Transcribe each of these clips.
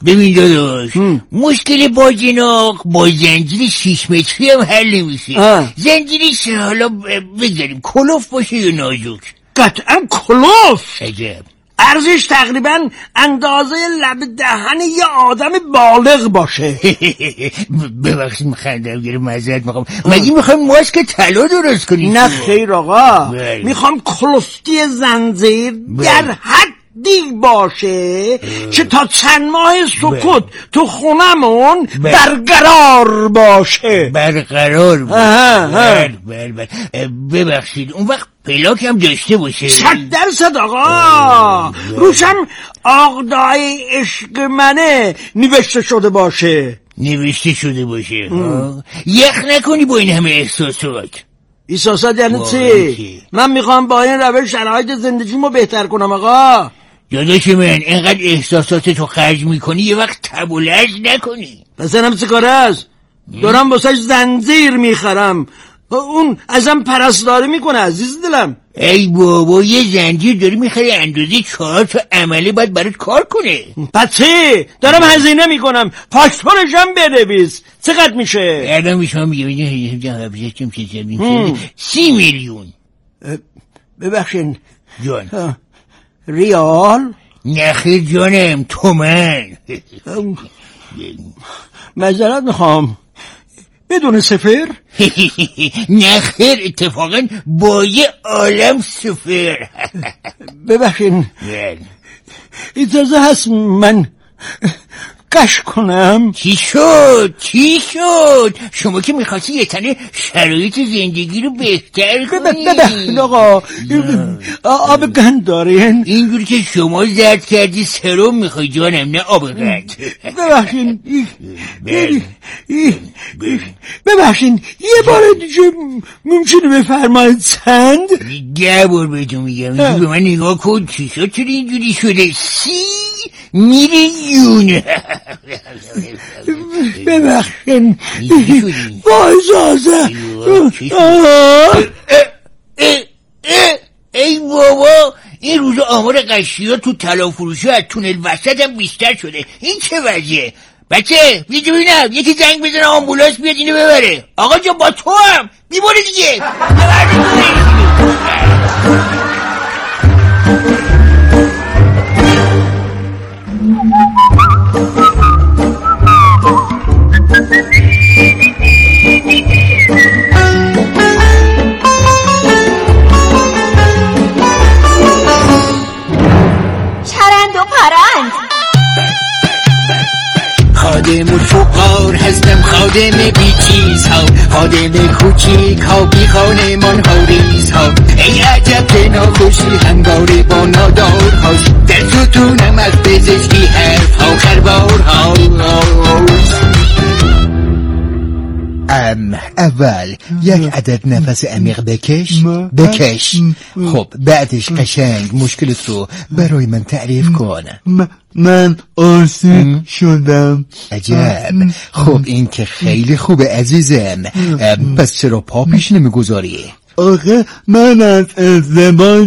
ببین داداش، مشکل باجناق با زنجیر 6 متری هم حل نمیشه. زنجیرش حالا بگذاریم کلوف باشه یا نازک؟ قطعا کلوف. عجب. عرضش تقریبا اندازه لب دهن یه آدم بالغ باشه. ببخشید میخندم گیره معذرت میخوام. مگه میخوایم ماسک طلا درست کنیم؟ نه خیر آقا، میخوام کلفتی زنجیر در حدی باشه که تا چند ماه سکوت تو خونمون برقرار باشه. برقرار باشه. ببخشید اون وقت پلاک هم داشته باشه. 100% آقا. روشم آقدای عشق منه نوشته شده باشه. یخ نکنی با این همه احساسات. احساسات یعنی چی؟ من میخوام با این روش شرایط زندگیمو بهتر کنم آقا. داداش من اینقدر احساساتتو خرج میکنی یه وقت تب و لرز نکنی. پس اینم چه کاره است؟ دارم واسش زنجیر میخرم، اون ازم پرستاری میکنه عزیز دلم. ای بابا یه زنجیر داری میخری اندازه 4 تا عمله باید برات کار کنه. پس چی؟ دارم هزینه میکنم، فاکتورشم بنویس. چقدر میشه؟ الان میشم میگم 30 میلیون. ببخشین جان. ریال؟ نخیر جانم، تومن. معذرت میخوام، بدون صفر؟ نخیر اتفاقا با یه عالم صفر. ببخشین اجازه هست من قش کنم؟ چی شد؟ شما که میخواستی یه تنه شرایط زندگی رو بهتر کنی. ببخشید آقا، آب قند دارین؟ اینجوری که شما زرد کردی سرم میخوای جانم، نه آب قند. ببخشید یه بار دیگه ممکنه بفرمایید چند؟ 10 بار بهتون میگم. به من نگاه کن، چی شد چرا اینجوری شده؟ 30 میلیون. ببخشید با اجازه. ای بابا این روز آمار قشی ها تو طلا فروشی از تونل وسط هم بیشتر شده. این چه وضعیه؟ بچه بیدو بینم یکی زنگ بزنه آمبولانس بیاد اینو ببره. آقا جان با تو هم بیباره دیگه. چرند و پرند خادم و فقار هستم، خادم بی چیز ها، خادم کوچیک ها، بی خانمان ها ریز ها. ای عجب که ناخوشی همواره با نادار هاش، در ستونم از پزشکی حرف ها خربار ها. اول یک عدد نفس عمیق بکش. خب بعدش قشنگ مشکلت رو برای من تعریف کن. من عاشق شدم. عجب. خب این که خیلی خوبه عزیزم. پس چرا پا پیش نمیگذاری؟ آخه من از ازدواج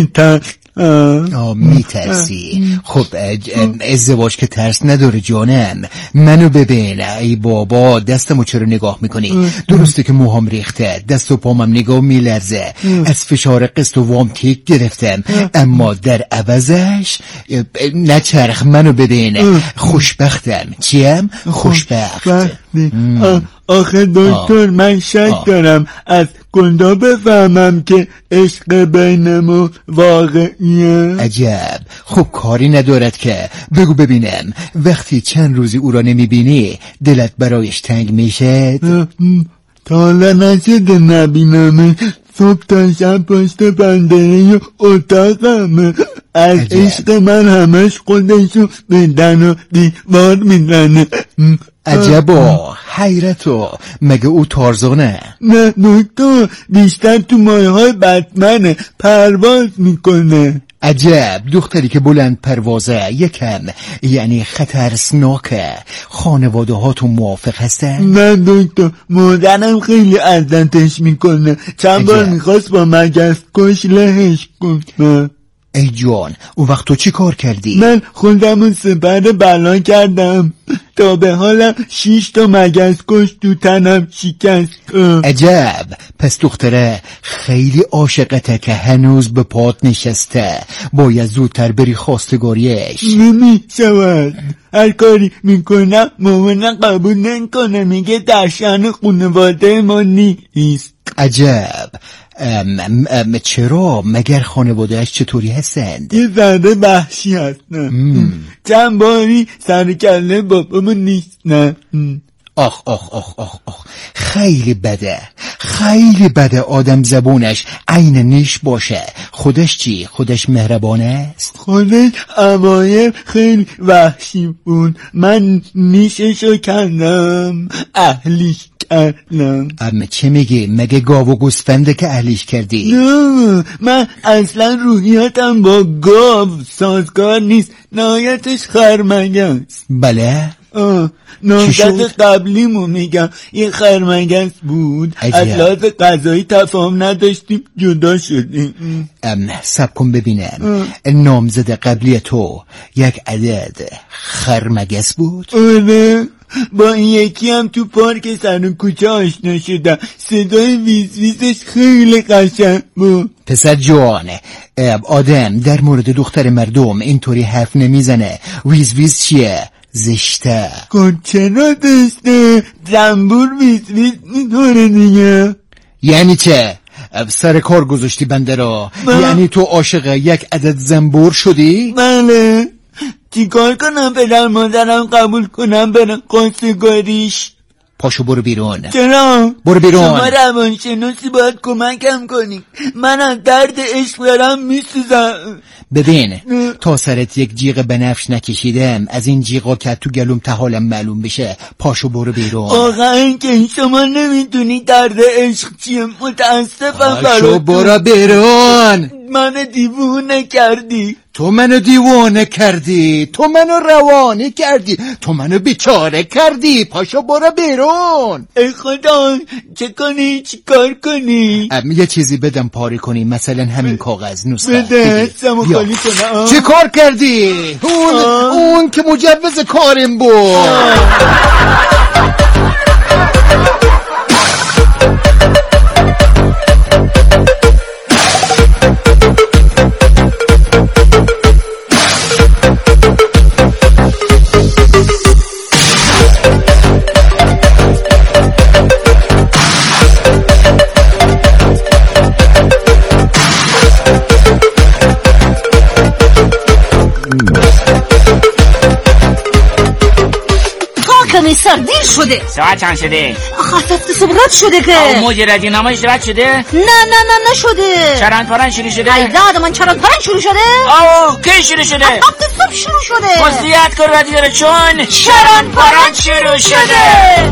میترسی. خب ازدواج که ترس نداره جانم. منو ببین. ای بابا دستمو چرا نگاه میکنی؟ درسته که موهام ریخته، دست و پامم نگاه میلرزه، از فشار قسط و وام تیک گرفتم، اما در عوضش نچرخ منو ببین. خوشبختم. چیم؟ خوشبخت. آخه دکتر من شک دارم، از کجا بفهمم که عشق بینمون واقعیه؟ عجب. خب کاری ندارد که. بگو ببینم وقتی چند روزی او را نمیبینی دلت برایش تنگ میشه؟ حالا نشده نبینمه، صبح تا شب پشت پنجره اتاقمه، از عشق من همش خودشو به در و دیوار میزنه. عجبا، حیرتو. مگه او تارزانه؟ نه دکتر، بیشتر تو مایه های بتمنه، پرواز میکنه. عجب. دختری که بلند پروازه یکم یعنی خطرناکه. خانواده ها تو موافق هستن؟ نه دکتر، مادرم خیلی اذیتش میکنه، چند بار میخواست با مگس کش لهش کنه. ای جان، اون وقت تو چی کار کردی؟ من خودمو سپر بلا کردم، تا به حالم 6 تا مگس کش تو تنم شکست. عجب، پس دختره خیلی عاشقته که هنوز به پات نشسته. باید زودتر بری خواستگاریش. نمیشود، هر کاری میکنم مامانم قبول نکنه، میگه در شأن خانواده ما نیست. عجب. چرا؟ مگر خانوادهش چطوری هستند؟ یه ذره وحشی هستن. چند باری سر کله بابامو نیستن. آخ آخ آخ آخ آخ، خیلی بده، خیلی بده آدم زبونش عین نیش باشه. خودش چی؟ خودش مهربان است؟ خودش اوایل خیلی وحشی بود، من نیششو کندم، اهلیش کردم. چه میگی؟ مگه گاو و گوسفنده که اهلیش کردی؟ نه، من اصلا روحیاتم با گاو سازگار نیست، نهایتش خرمگس. بله؟ نامزد قبلیمو میگم، یه خرمگس بود. از لحاظ غذایی تفاهم نداشتیم، جدا شدیم. سب کن ببینم. نامزد قبلی تو یک عدد خرمگس بود؟ آره، با این یکی هم تو پارک سر کوچه آشنا شدم، صدای ویز ویزش خیلی قشنگ بود. پسر جوانه، آدم در مورد دختر مردم اینطوری حرف نمیزنه. ویز ویز چیه؟ زشته. چرا زشته؟ زنبور ویز ویز میکنه دیگه. یعنی چه؟ سر کار گذاشتی بنده را؟ یعنی تو عاشق یک عدد زنبور شدی؟ بله. چی کار کنم پدر مادرم قبول کنم برم خواستگاریش؟ پاشو برو بیرون. چرا؟ برو بیرون. شما روانشناسی باید کمکم کنی، من از درد عشق دارم میسوزم. ببین، تا سرت یک جیغ بنفش نکشیدم از این جیغا که تو گلوم تحالم معلوم بشه. پاشو برو بیرون. آقا این که شما نمیدونی درد عشق چیه، متاسفم. پاشو برو بیرون. منو دیوونه کردی. تو منو دیوانه کردی، تو منو روانی کردی، تو منو بیچاره کردی. پاشو برو بیرون. ای خدا، چه کنی؟ چی کار کنی؟ یه چیزی بدم پاری کنی، مثلا همین کاغذ نسخه بده سمو خالی کنم. چه کار کردی؟ اون که مجوز کارم بود. کمیسر دیر شده. ساعت چند شده؟ خفت صبح رد شده که. موج ردی نمایش رد شده؟ نه نشده. چرند پرند شروع شده؟ ای داد من چرند پرند شروع شده؟ کی شروع شده؟ از وقت صبح شروع شده. وصیت کن ردی داره چون چرند پرند شروع شده.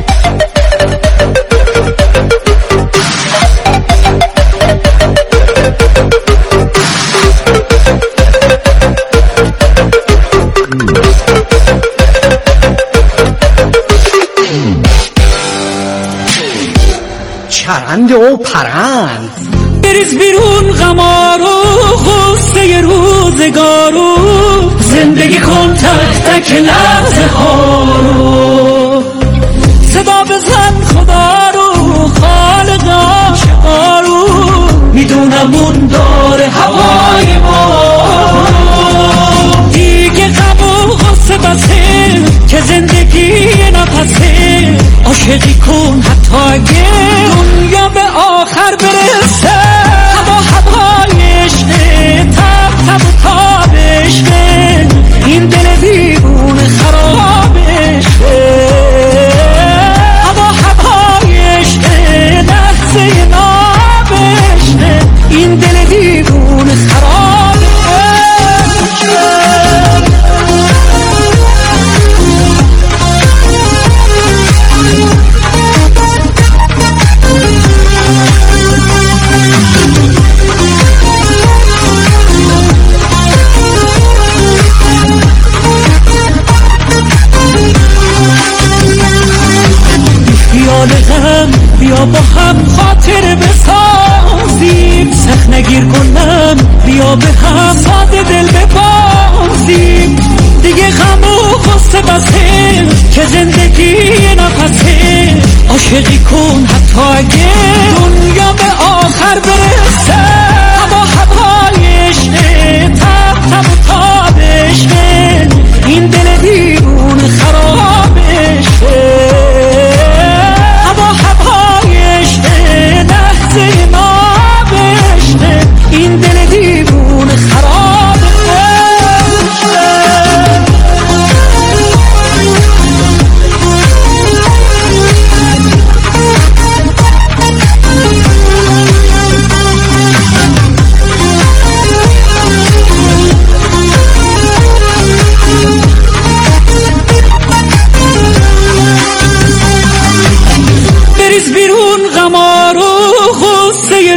چرند و پرند. بریز بیرون غمارو غصه روزگارو، زندگی کن تک تک لحظه هارو، صدا بزن خدا رو خالق عاشقا رو، میدونم اون داره هوای ما. دیگه غم و غصه بسه که زندگی نفسه، عاشقی کن حتی اگه دنیا به آخر برسه. هوای عشقه، تب و تاب عشقه، این دل دیوونه خراب عشقه. هوای عشقه، لحظه ناب عشقه، این دل دیوونه خراب عشقه. بیا با هم خاطر بسازیم، سخت نگیر کنم بیا به هم ساده دل ببازیم، دیگه غم و غصه بسه که زندگی نفسه. عاشقی کن حتی اگه دنیا به آخر برسه، هوای عشقه تب تب و تاب عشقه، این دل دیوون خرابشه. هوای عشقه لحظه نابشه، این دل دیوون خرابشه. بریز بیرون غمارو غصه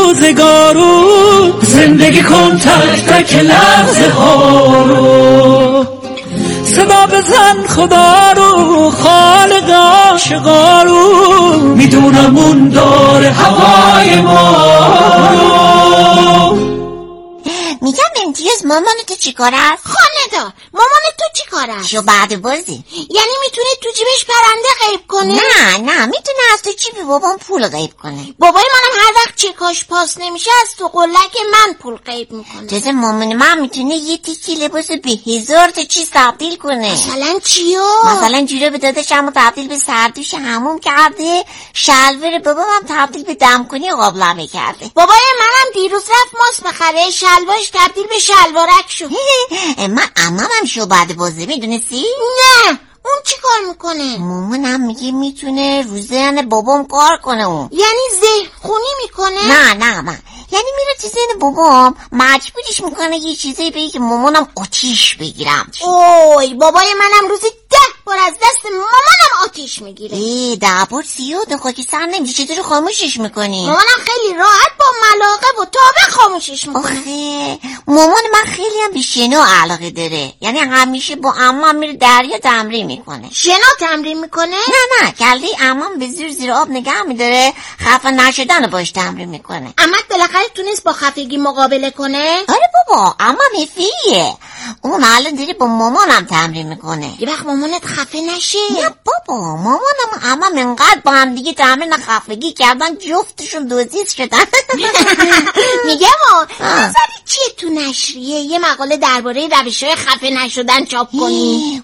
روزگارو، زندگی کن تک تک لحظه ها رو. صدا بزن خدا رو خالق عاشقا رو، میدونم اون داره هوای ما رو. میگم امتیاز مامان تو چی کار است؟ خانه مامان تو چی کار است؟ شو بعد بازی یعنی میتونه تو جیبش پرنده غیب کنه؟ نه میتونه از تو جیب بابام پول غیب کنه. بابای منم هر وقت چکاش پاس نمیشه از تو قلک من پول غیب میکنه. جز مامان من میتونه یه تیکی لباس به 1000 تا چیز تبدیل کنه. مثلا چیو؟ مثلا جوراب داداشم تبدیل به سردوش حموم کرده، شلوار بابام هم تبدیل به دمکنی قابلمه کرده. بابای منم دیروز رفت ماست بخره، شلوارش تبدیل به شلوارک شد. من عممم شو بعد بازی میدونستی؟ نه اون چی کار میکنه؟ مامانم میگه میتونه رو ذهن بابام کار کنه. اون یعنی ذهن خونی میکنه؟ نه من یعنی میره تو ذهن بابام مجبورش میکنه یه چیزی بگی که مامانم آتیش بگیرم. اوی بابای منم روزی 10 بار از دست مامانم آتیش میگیره. 10 بار زیاده خاکی سر نمیشه. چطور خاموشش میکنی؟ مامانم خیلی راحت با ملاقه و تابه خاموشش میکنه. آخه مامان من خیلی هم به شنا علاقه داره، یعنی همیشه با عمم میره دریا تمرین میکنه. شنا تمرین میکنه؟ نه کله عمم به زیر آب نگه میداره، خفه نشدن باش تمرین میکنه. عمت بالاخره تونست با خفگی مقابله کنه؟ آره بابا عمم حرفیه، اون الان داره با مامانم تمرین میکنه. یه وقت مامانت خفه نشه؟ نه بابا مامانم و عمم انقدر با هم دیگه تمرین خفگی کردن جفتشون دوزیز شدن. میگم نظری چیه تو نشریه یه مقاله درباره روش‌های خفه نشدن چاپ کنی؟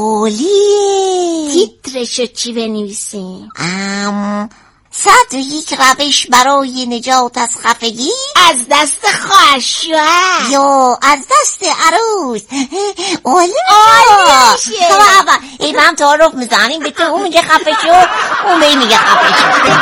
اولیه. تیترشو چی بنویسیم؟ 101 روش برای نجات از خفگی از دست خواهر شوهر یا از دست عروس. عالی میشه. ای با هم تعارف میزنیم به تو، اون میگه خفه شو، اون به این میگه خفه شو.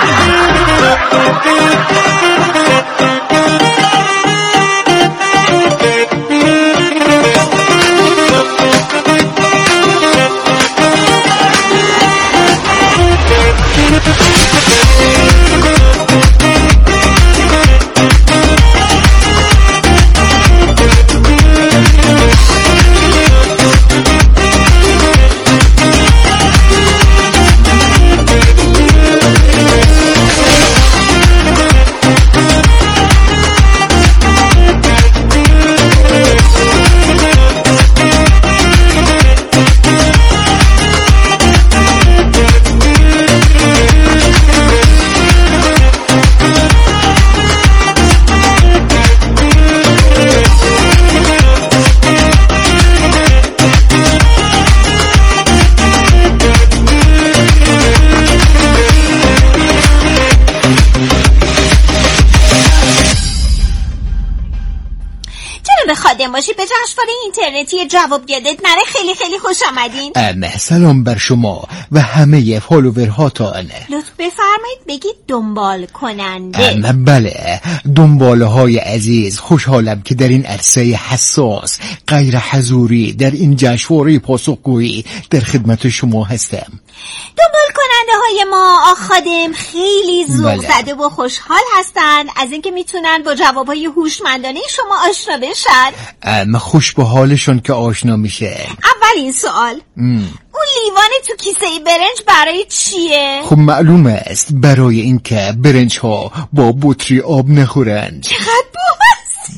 خادم باشی به جشنواره اینترنتی جواب یادت نره. خیلی خیلی خوش آمدین. سلام بر شما و همه فالوورهاتان. لطف بفرمایید بگید دنبال کننده. بله دنباله های عزیز، خوشحالم که در این عرصه حساس غیر حضوری در این جشنواره پاسخگویی در خدمت شما هستم. دنبال کننده های ما خادم خیلی ذوق زده و خوشحال هستن از اینکه میتونن با جوابهای هوشمندانه شما آشنا بشن. خوش به حالشون که آشنا میشه. اولین سوال، اون لیوان تو کیسه برنج برای چیه؟ خب معلوم است برای اینکه برنج ها با بطری آب نخورند. چقدر باحال.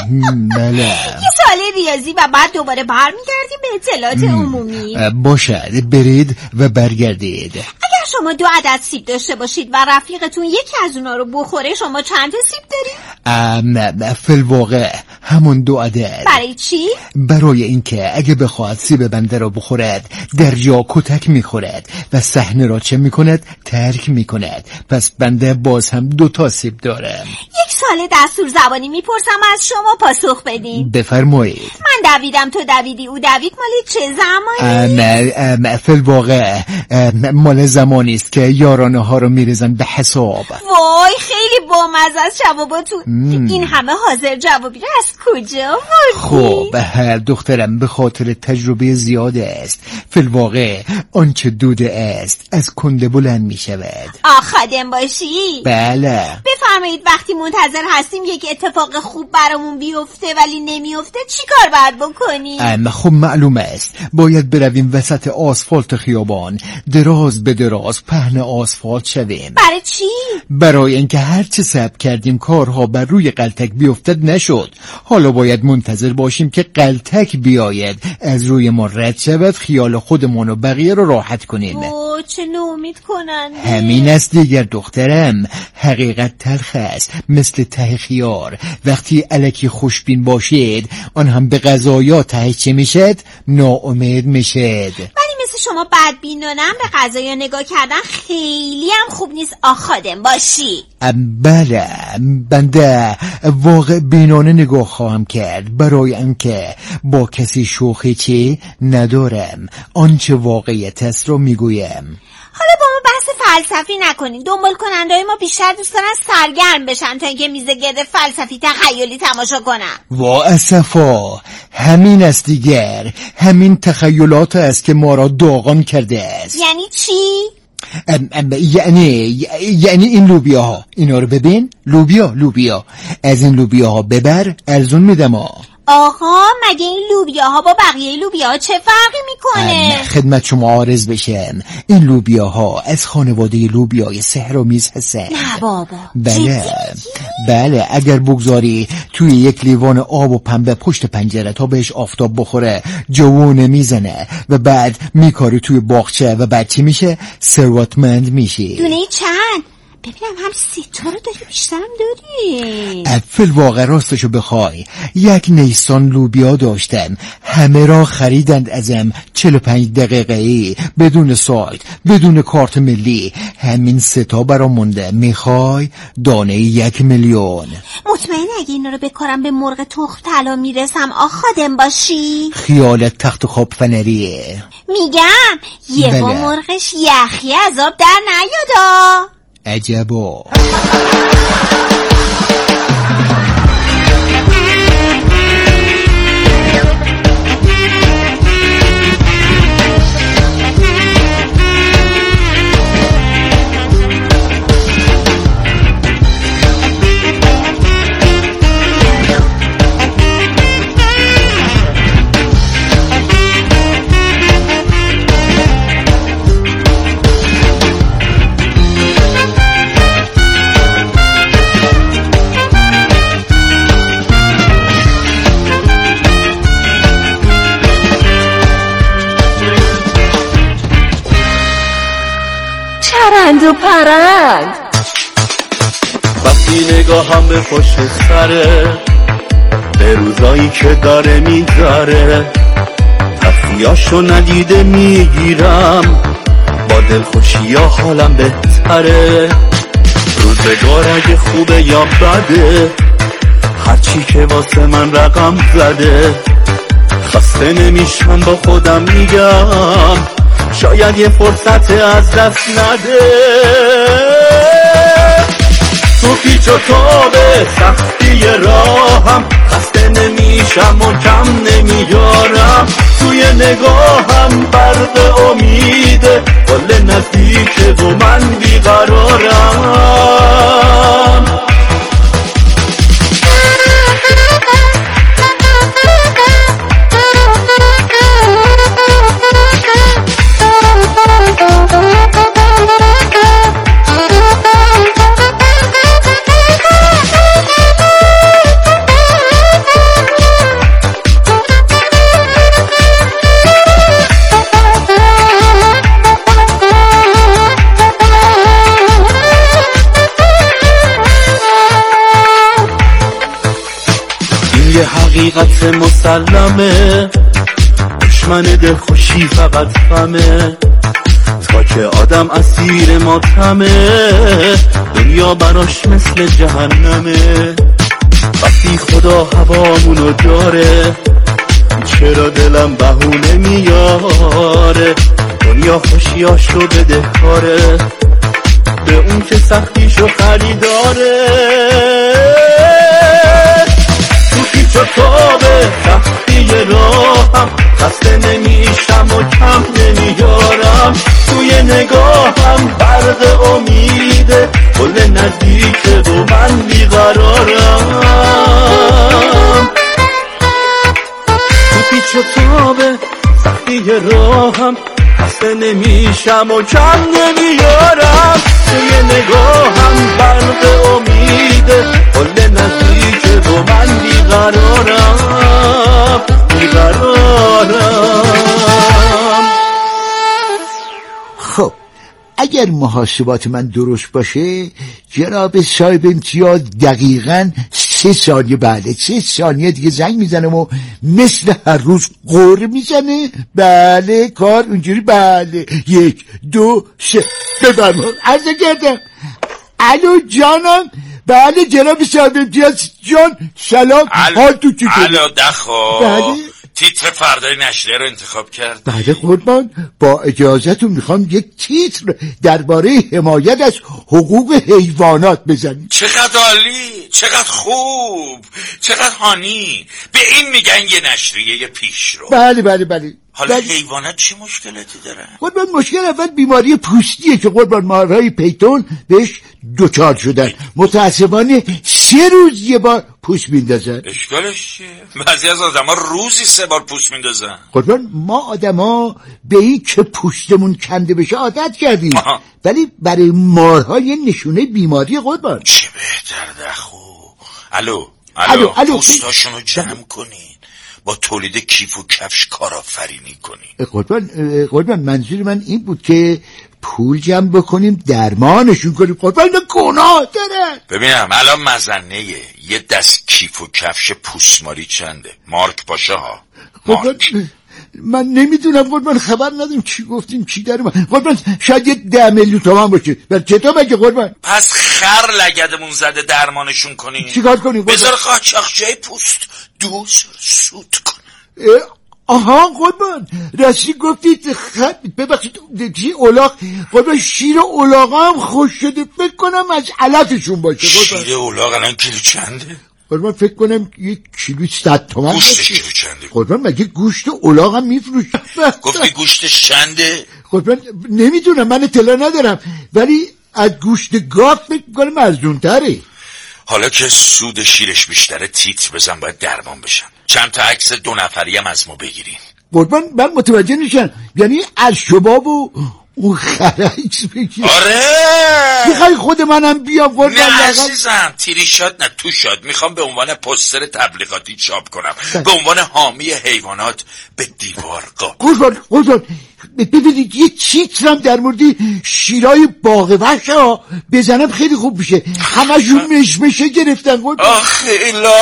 بله. یه سال ریاضی و بعد دوباره برمیگردیم به اطلاعات عمومی. باشد، برید و برگردید. اگر شما 2 عدد سیب داشته باشید و رفیقتون یکی از اونا رو بخوره، شما چند تا سیب دارید؟ فی‌الواقع همون 2 عدد. برای چی؟ برای اینکه اگه بخواهد سیب بنده را بخورد در جا کتک میخورد و صحنه را چه میکند؟ ترک میکند. پس بنده باز هم 2 تا سیب دارم. یک سال دستور زبانی میپرسم از شما پاسخ بدین. بفرمایید. من دویدم، تو دویدی، او دوید، مالی چه زمانی؟ فی‌الواقع مال زمانی است که یارانه ها رو میریزن به حساب. وای خیلی بامزه از جواباتون. این همه حاضر جوابی رو از کجا خب دخترم به خاطر تجربه زیاد است. فی‌الواقع آنچه دوده است از کنده بلند می شود. خادم باشی؟ بله. بفرمایید وقتی منتظر هستیم یک اتفاق خوب برامون بیفته ولی نمیفته چی کار باید بکنیم؟ خب معلوم است باید برویم وسط آسفالت خیابان، دراز به دراز پهن آسفالت شویم. برای چی؟ برای اینکه هرچه صبر کردیم کارها بر روی قلتک بیفتد نشد. حالا باید منتظر باشیم که قلتک بیاید از روی ما رد شود، خیال خودمون و بقیه رو راحت کنیم. چه نومید کننده. همین است دیگر دخترم. حقیقت تلخ است مثل ته خیار. وقتی الکی خوشبین باشید آن هم به غذایا ته چه میشد؟ ناامید میشد. ولی مثل شما بدبینانم به غذایا نگاه کردن خیلی هم خوب نیست خادم باشی. بله بنده واقع بینانه نگاه خواهم کرد برای اینکه با کسی شوخی چی ندارم. آنچه واقعیت است رو میگویم. حالا با ما بحث فلسفی نکنین. دنبال کننده‌های ما بیشتر دوست دارن سرگرم بشن تا اینکه میز گرد فلسفی تخیلی تماشا کنن. وا اسفا، همین است دیگر. همین تخیلات است که ما را داغان کرده است. یعنی چی؟ یعنی این لوبیاها، اینا رو ببین. لوبیا از این لوبیاها ببر، ارزون میدم. آقا مگه این لوبیاها با بقیه لوبیاها چه فرقی میکنه؟ خدمت شما عارض بشم، این لوبیاها از خانواده لوبیای سحرآمیز هستن. نه بابا. بله اگر بگذاری توی یک لیوان آب و پنبه پشت پنجره تا بهش آفتاب بخوره جوونه میزنه و بعد میکاری توی باغچه و بعد چی میشه؟ ثروتمند میشی. دونه چند؟ ببینم هم 3 تا رو داری، بیشترم داری. فی‌الواقع راستشو بخوای 1 نیسان لوبیا داشتم، همه را خریدند ازم 45 دقیقه‌ای بدون سایت بدون کارت ملی. همین 3 تا برام مونده. میخوای دانه 1 میلیون. مطمئن اگه اینا رو بکارم به مرغ تخم طلا میرسم خادم باشی؟ خیالت تخت خواب فنریه. میگم یه با مرغش یخی از آب در نیادا. عجبا. پرند و پرند. وقتی نگاهم به پشت سره، به روزایی که داره میگذره، تخفیاشو ندیده میگیرم، با دلخوشی ها حالم بهتره. روزگار اگه خوبه یا بده، هرچی که واسه من رقم زده، خسته نمیشم با خودم میگم شاید یه فرصت از دست نده. تو پیچ و تابه سختی راهم، خسته نمیشم و کم نمیارم، توی نگاهم برق امیده، کل نزدیکه و من بیقرارم. حقیقت مسلمه، دشمن دلخوشی فقط غمه. تا که آدم اسیر ماتمه، دنیا براش مثل جهنمه. وقتی خدا هوامونو داره، چرا دلم بهونه میاره؟ دنیا خوشیاشو بدهکاره به اون که سختیشو خریداره. تو پیچ و تابه سختی راهم، خسته نمیشم و کم نمیارم. توی نگاهم برق امیده، کل نزدیکه و من بیقرارم. تو پیچ و تابه سختی راهم، خسته نمیشم و کم نمیارم. توی نگاهم برق امیده، کل نزدیکه و من بیقرارم. خب اگر محاسبات من درست باشه، جناب صاحب امتیاز دقیقاً 3 ثانیه بعد 3 ثانیه دیگه زنگ میزنم و مثل هر روز قور میزنه. بله کار اونجوری. بله 1 2 3 بفرمایید. عرض کردم. الو جانم. بله جناب صاحب امتیاز جان سلام. حال تو چطوره؟ الو دخو. بله تیتر فردای نشریه رو انتخاب کرد. بله قربان، با اجازهتون میخوام یک تیتر درباره حمایت از حقوق حیوانات بزنیم. چقدر عالی، چقدر خوب، چقدر هانی. به این میگن یه نشریه پیشرو. بله بله بله. حالا حیوانات چه مشکلاتی دارن؟ قربان مشکل اول بیماری پوستیه که قربان مارهای پیتون بهش دچار شدن. متاسفانه 3 روز یه بار پوست میندازن. اشکالش چیه؟ بعضی از آدم ها روزی 3 بار پوست میندازن. قربان ما آدم ها به این که پوستمون کنده بشه عادت کردیم، ولی برای مارها یه نشونه بیماری قربان. چه بهتر دخو. الو پوستاشونو جمع کنین، با تولید کیف و کفش کارآفرینی کنین. قربان منظور من این بود که پول جمع بکنیم درمانشون کنیم. قربان گناه دارن. ببینم الان مزنه یه دست کیف و کفش پوستماری چنده؟ مارک باشه ها. قربان من نمیدونم قربان، خبر ندارم چی گفتیم چی داریم. قربان شاید یه 10 میلیون تومان باشه. بر چطور بگه قربان؟ پس خر لگدمون زده درمانشون کنیم. چیکار کنیم قربان؟ بذار قاچاقچیای پوست دوز سود کنه. آها قربان راستی گفتید ببخشید چی الاغ قربان، شیر الاغ هم خوش شده، فکر کنم از علفشون باشه قربان. شیر الاغ الان کیلو چنده؟ قربان فکر کنم 1 کیلو 100 تومان. گوشتش کیلو چنده؟ قربان مگه گوشت الاغ هم میفروشه؟ گفتی گوشتش چنده؟ قربان نمیدونم، من اطلاع ندارم، ولی از گوشت گاو فکر کنم ارزون‌تره. حالا که سود شیرش بیشتره تیتر بزن باید درمان بشن. چند تا عکس 2 نفری هم از ما بگیرین. قربان من متوجه نشم، یعنی از شباب و اون خرعکس بگیر؟ آره میخوای خود منم بیام قربان؟ نه عزیزم تیری شاد نه تو شاد. میخوام به عنوان پوستر تبلیغاتی چاپ کنم، به عنوان حامی حیوانات به دیوار قربان ببینید یه تیترم در مورد شیرای باغ وحش ها بزنم خیلی خوب میشه. همشون مشمشه گرفتن قربان. آخه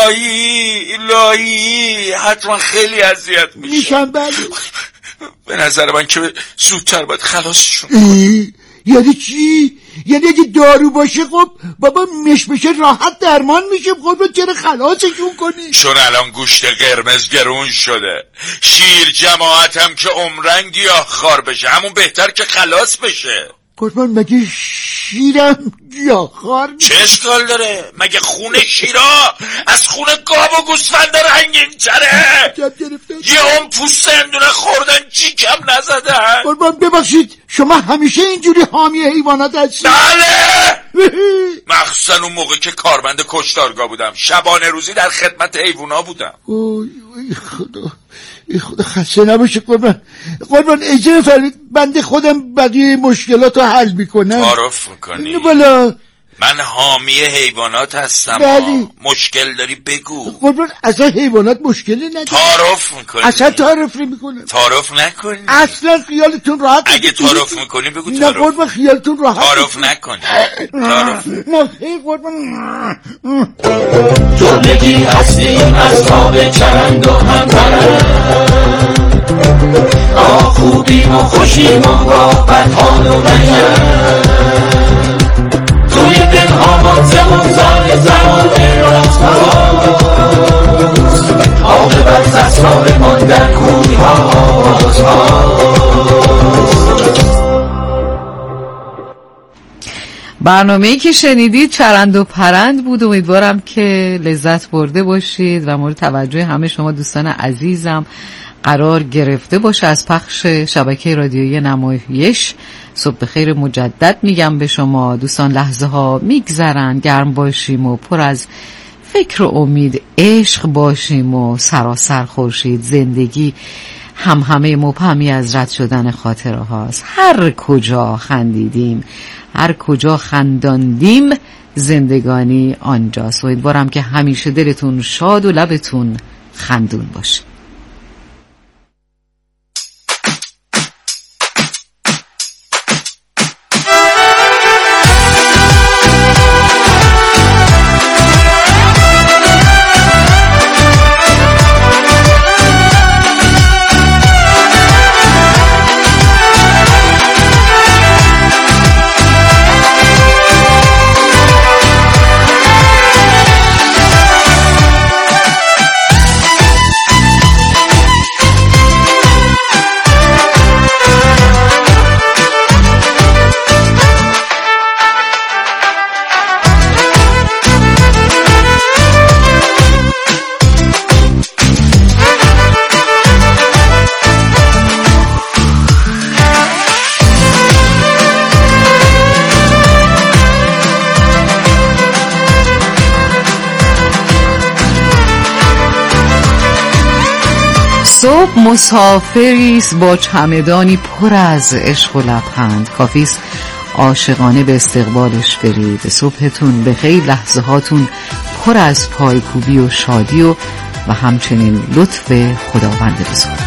الهی حتما خیلی اذیت میشن. بله به نظر من که زودتر باید خلاصشون. یعنی چی؟ یعنی اگه دارو باشه خب بابا مشمشه راحت درمان میشه قربان، چرا خلاصشون کنی؟ چون الان گوشت قرمز گرون شده. شیر جماعتم که عمرن گیاهخوار بشه، همون بهتر که خلاص بشه. قربان مگه شیرم گیاهخوار میشه؟ چه اشکال داره؟ مگه خون شیرا از خون گاو و گوسفند رنگین تره؟ یه اون پوست اندونه خوردن چی کم نزدن؟ قربان ببخشید شما همیشه اینجوری حامی حیوانات هستید؟ بله مخصوصا اون موقع که کارمند کشتارگاه بودم، شبانه روزی در خدمت حیوونا بودم. ای خدا خسته نباشه قربان اجازه فرمایید بنده خودم بقیه مشکلات رو حل میکنم. تعارف میکنی؟ بالا من حامی حیوانات هستم. بلی. مشکل داری بگو. قربان اصلا حیوانات مشکلی نداره. تعارف میکنی؟ اصلا تعارف نمیکنه. تعارف نکنی. اصلا خیالتون راحت. اگه تعارف میکنی بگو نه تعارف. قربان خیالتون راحت. تعارف نکنی. تعارف. نه قربان. جملگی هستیم از تاب چرند و هم پرند، خوبیم و خوشیم و بدحال و مگرد، توی دلها منتمون زال زمان راست هاست، عاقبت اسرار من در کوی ها آواز هاست. برنامه‌ای که شنیدید چرند و پرند بود. امیدوارم که لذت برده باشید و مورد توجه همه شما دوستان عزیزم قرار گرفته باشه. از پخش شبکه رادیویی نمایش صبح بخیر مجدد میگم به شما دوستان. لحظه ها میگذرن، گرم باشیم و پر از فکر و امید، عشق باشیم و سراسر خورشید. زندگی همه مبهمی از رد شدن خاطره هاست. هر کجا خندیدیم، هر کجا خنداندیم، زندگانی آنجاست. امیدوارم که همیشه دلتون شاد و لبتون خندون باشه. صبح مسافریست با چمدانی پر از عشق و لبخند، کافیست عاشقانه به استقبالش برید. صبحتون بخیر، لحظه هاتون پر از پایکوبی و شادی و همچنین لطف خداوند بزرگ.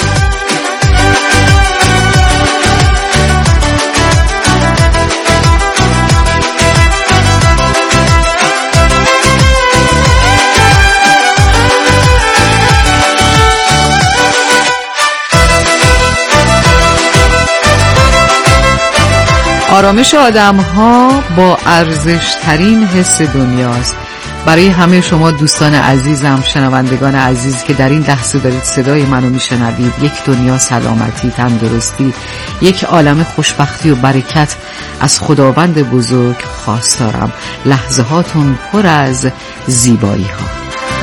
آرامش آدم‌ها با ارزش‌ترین حس دنیاست. برای همه شما دوستان عزیزم، شنوندگان عزیز که در این لحظه دارید صدای منو میشنوید، یک دنیا سلامتی، تندرستی، یک عالم خوشبختی و برکت از خداوند بزرگ خواستارم. لحظه هاتون پر از زیبایی ها.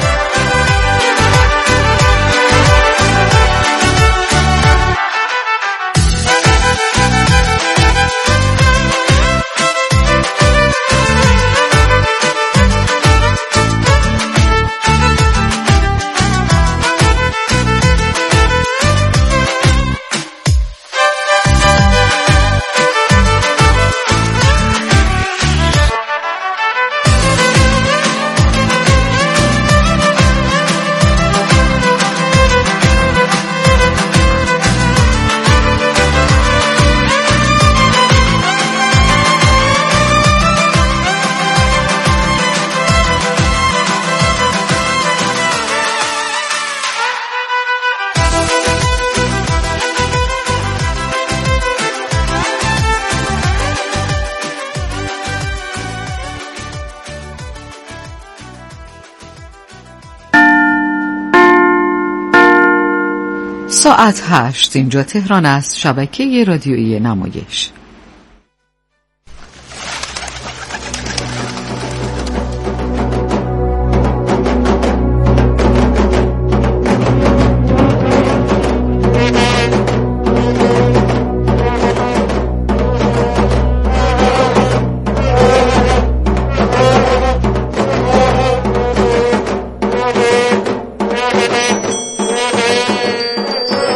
ساعت 8 اینجا تهران است. شبکه رادیویی نمایش.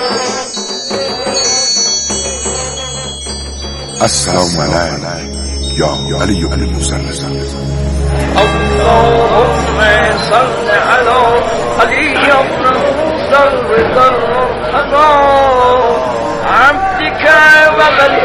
السلام علیکم یا علی ابن موسی اللهم صل على علی ابن موسی الرضا عبدك وولي